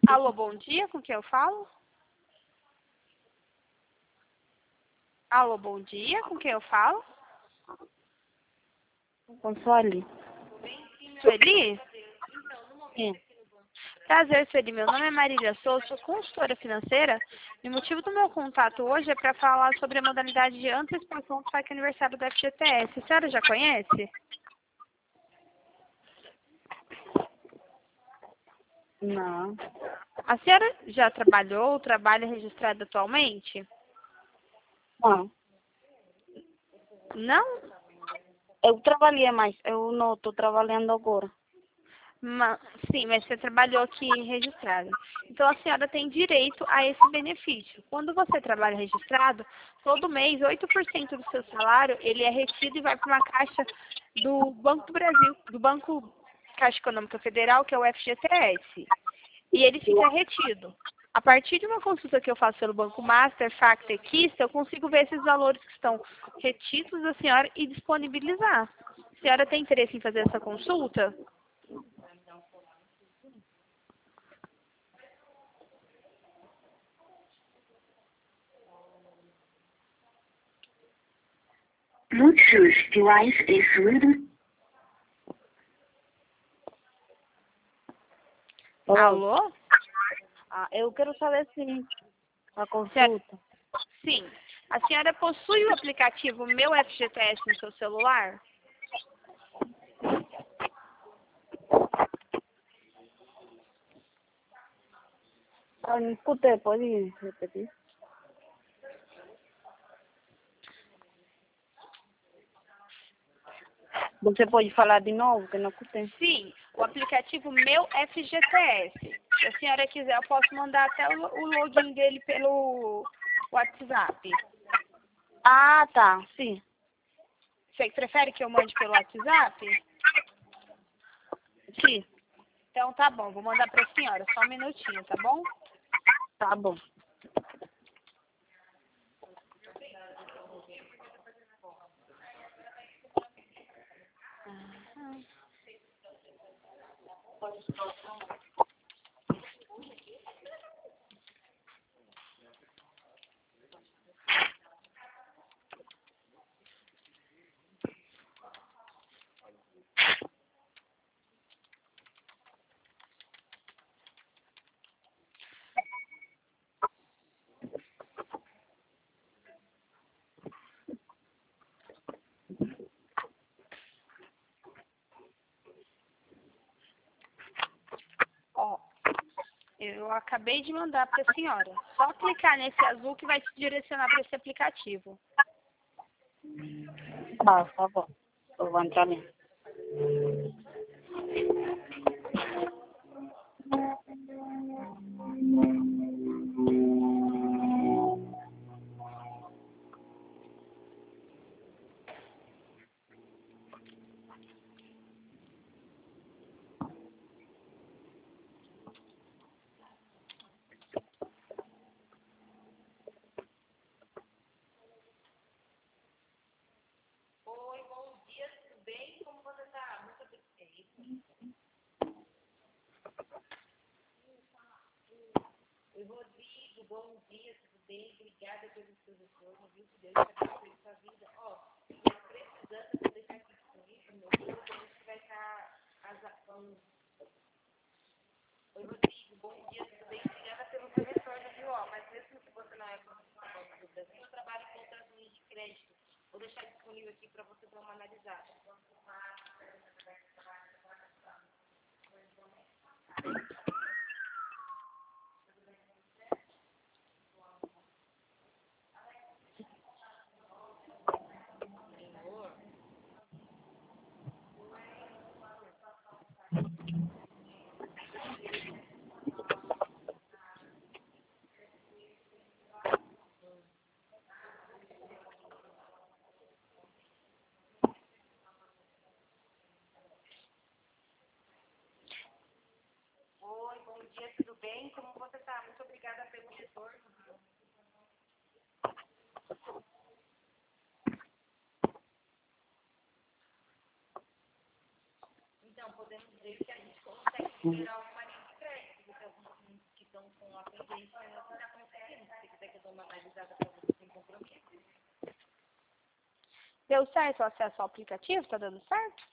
Alô, bom dia, com quem eu falo? Alô, bom dia, com quem eu falo? Com Sueli. Sueli? Sim. Prazer, Sueli. Meu nome é Marília Souza, sou consultora financeira e o motivo do meu contato hoje é para falar sobre a modalidade de antecipação do saque aniversário do FGTS. A senhora já conhece? Não. A senhora já trabalhou ou trabalha registrada atualmente? Não. Não? Eu trabalhei, mas eu não estou trabalhando agora. Sim, mas você trabalhou aqui registrado. Então a senhora tem direito a esse benefício. Quando você trabalha registrado, todo mês 8% do seu salário ele é retido e vai para uma caixa do Banco do Brasil, do Banco Caixa Econômica Federal, que é o FGTS. E ele fica retido. A partir de uma consulta que eu faço pelo Banco Master, Facta e Kista, eu consigo ver esses valores que estão retidos da senhora e disponibilizar. A senhora tem interesse em fazer essa consulta? Bluetooth device is ready. Alô? Eu quero saber se a consulta. Sim. A senhora possui o aplicativo Meu FGTS no seu celular? Eu não escutei, pode repetir? Você pode falar de novo, que não escutei. Sim, o aplicativo Meu FGTS. Se a senhora quiser, eu posso mandar até o login dele pelo WhatsApp. Ah, tá. Sim. Você prefere que eu mande pelo WhatsApp? Sim. Então tá bom, vou mandar para a senhora. Só um minutinho, tá bom? Tá bom. Ó, eu acabei de mandar para a senhora. Só clicar nesse azul que vai te direcionar para esse aplicativo. Tá bom. Eu vou entrar nele. Deu certo o acesso ao aplicativo? Tá dando certo?